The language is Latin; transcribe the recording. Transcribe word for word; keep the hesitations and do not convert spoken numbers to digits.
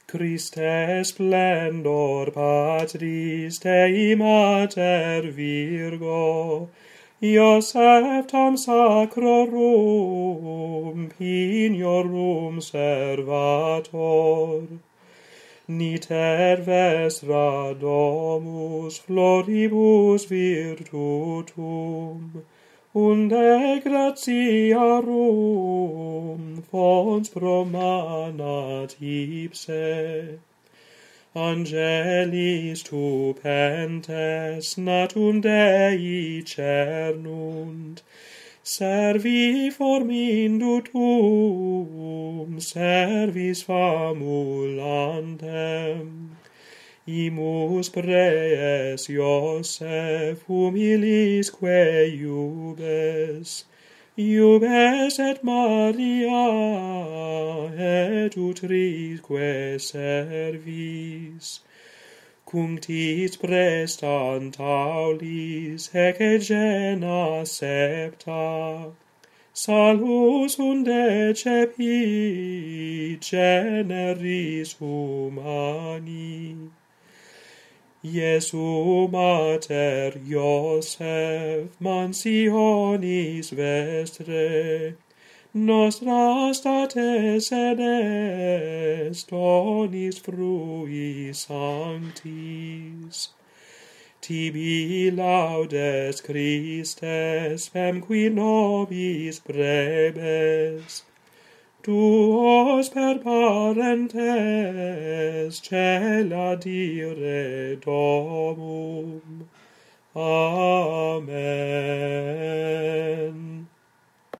Christe splendor Patris Dei Mater Virgo, Iosef tam sacrorum, Piniorum servator, Niter vestra domus floribus virtutum, unde gratiarum fons promanat ipse. Angelis stupentes natum Dei cernunt, servi formindutum, servis famulantem. Imus prees Iosef humilisque iubes, iubes et Maria et utrisque servis, cunctis prestant aulis ecce gena septa, salus unde cepit generis humani. Iesu mater Iosef mansionis vestre, nostra state sed est onis frui sanctis. Tibi laudes Christe spem qui nobis prebes, tuos per parentes cela dire domum. Amen.